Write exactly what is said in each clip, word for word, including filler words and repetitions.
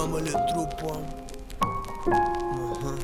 головам или трупам. Ага.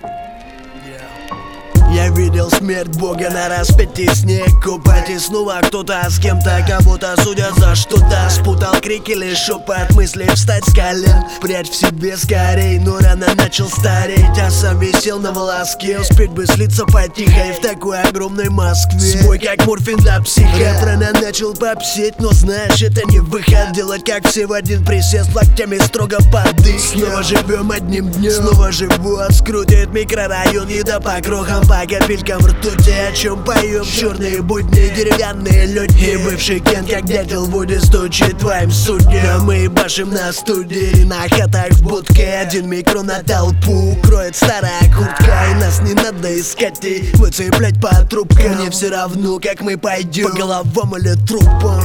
Yeah. Я видел смерть Бога на распятии, снег купать, и снова кто-то с кем-то кого-то судят за что-то. Спутал крик или шепот мыслей, встать с колен, прячь в себе скорей, но рано начал стареть, а сам висел на волоске. Успеть бы слиться потихо в такой огромной Москве. Свой как морфин для психа, рано начал попсеть, но знаешь, это не выход. Делать как все в один присест, локтями строго под дых. Снова живем одним днем, снова живот скрутит микрорайон, еда по крохам, по капелькам ртути. О чем поем? Черные будни, деревянные люди. И бывший Кен, как дятел в воде, стучит твоим судьям. Мы башим на студии, на хатах в будке. Один микро на толпу, кроет старая куртка. И нас не надо искать и выцеплять по трубкам. Мне все равно, как мы пойдем, по головам или трупам.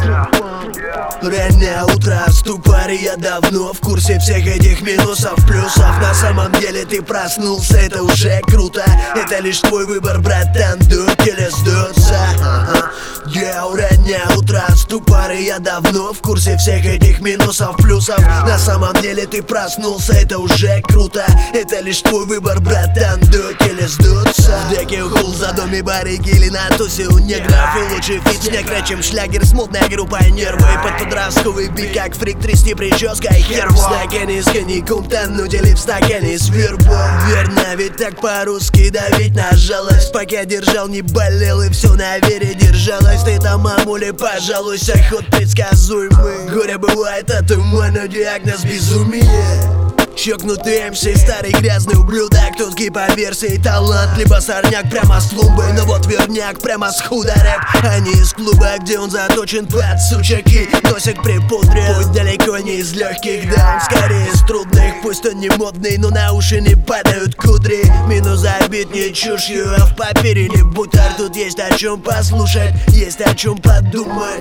Раннее утро в ступоре, я давно в курсе всех этих минусов, плюсов. На самом деле ты проснулся, это уже круто. Это лишь твой выбор, братан, дуть или сдуться. Ага. Я раннее утро в ступоре, я давно в курсе всех этих минусов, плюсов. На самом деле ты проснулся, это уже круто. Это лишь твой выбор, братан, дуть или сдуться. В деке ухул за доме барики или на тусе у негров. И лучше фит с негра, чем шлягер с мутной группой нервы. Под подростковый бит, как фрик, трясти прической хер. В стакане с коньяком тонуть или в стакане с вербом. Верно, ведь так по-русски давить на жалость. Пока держал, не болел и все на вере держалось. Ты там, мамуля, пожалуйся, ход предсказуемый. Горе бывает от ума, но диагноз безумие. Чокнутый МС, старый грязный ублюдок. Тут по версии талант, либо сорняк прямо с клумбы. Но вот верняк прямо с худа рэп, а не из клуба, где он заточен под сучек и носик припудрил. Путь далеко не из легких, да, он скорее из трудных. Пусть он не модный, но на уши не падают кудри. Минус забит не чушью, а в папире не бутар. Тут есть о чем послушать, есть о чем подумать.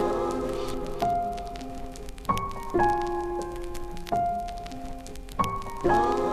Oh